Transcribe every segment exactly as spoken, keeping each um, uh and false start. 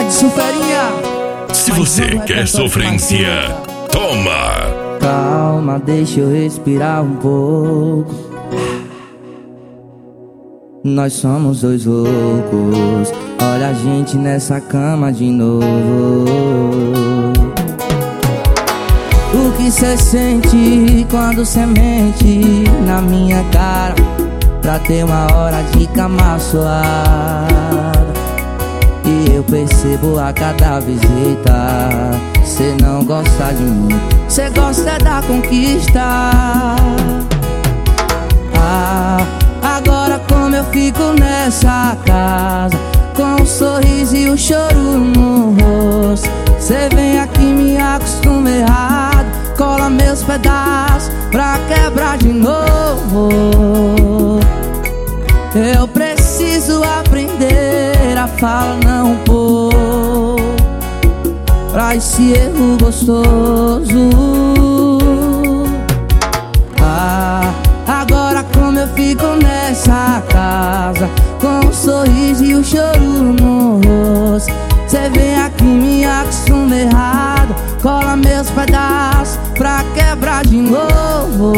de soferinha. Se você quer sofrência, toma. Calma, deixa eu respirar um pouco. Nós somos dois loucos. Olha a gente nessa cama de novo. O que cê sente quando cê mente na minha cara, pra ter uma hora de cama suada? E eu percebo a cada visita, cê não gosta de mim, cê gosta é da conquista. Ah, agora como eu fico nessa casa, com o sorriso e o choro no rosto. Cê vem aqui me acostuma errado, cola meus pedaços pra quebrar de novo. Eu preciso aprender a falar não pôr pra esse erro gostoso. Ah, agora como eu fico nessa casa, com o sorriso e o choro no rosto. Cê vem aqui me acostuma errado, cola meus pedaços pra quebrar de novo.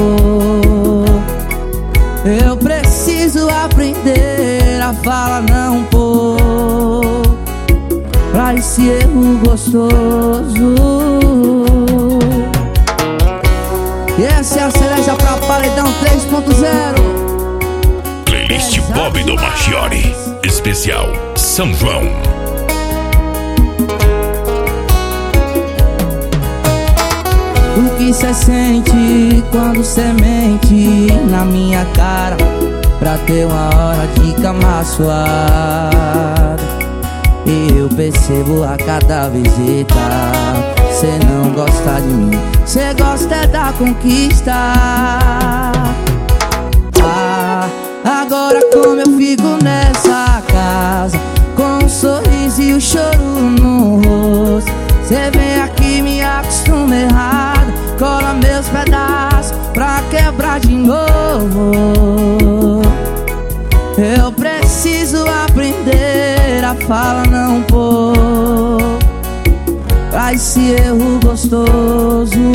Eu preciso aprender a falar não pôr pra esse erro gostoso. E essa é a cereja pra Paredão três ponto zero. Playlist Bob do Marchiori, especial São João. O que cê sente quando cê mente na minha cara, pra ter uma hora de cama suada? E eu percebo a cada visita, cê não gosta de mim, cê gosta é da conquista. Ah, agora como eu fico nessa casa, com o sorriso e o choro no rosto. Cê vem aqui me acostuma errado, cola meus pedaços pra quebrar de novo. Eu preciso aprender a falar não pôr pra esse erro gostoso.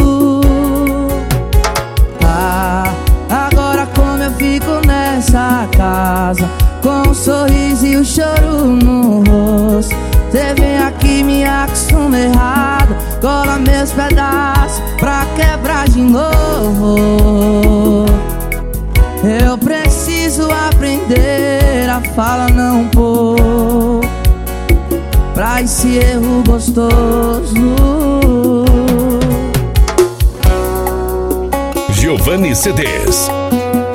Ah, agora como eu fico nessa casa, com o sorriso e o choro no rosto. Cê vem aqui me acostuma errado, cola meus pedaços pra quebrar de novo. Eu preciso aprender a falar não pôr pra esse erro gostoso. Giovanni C Ds.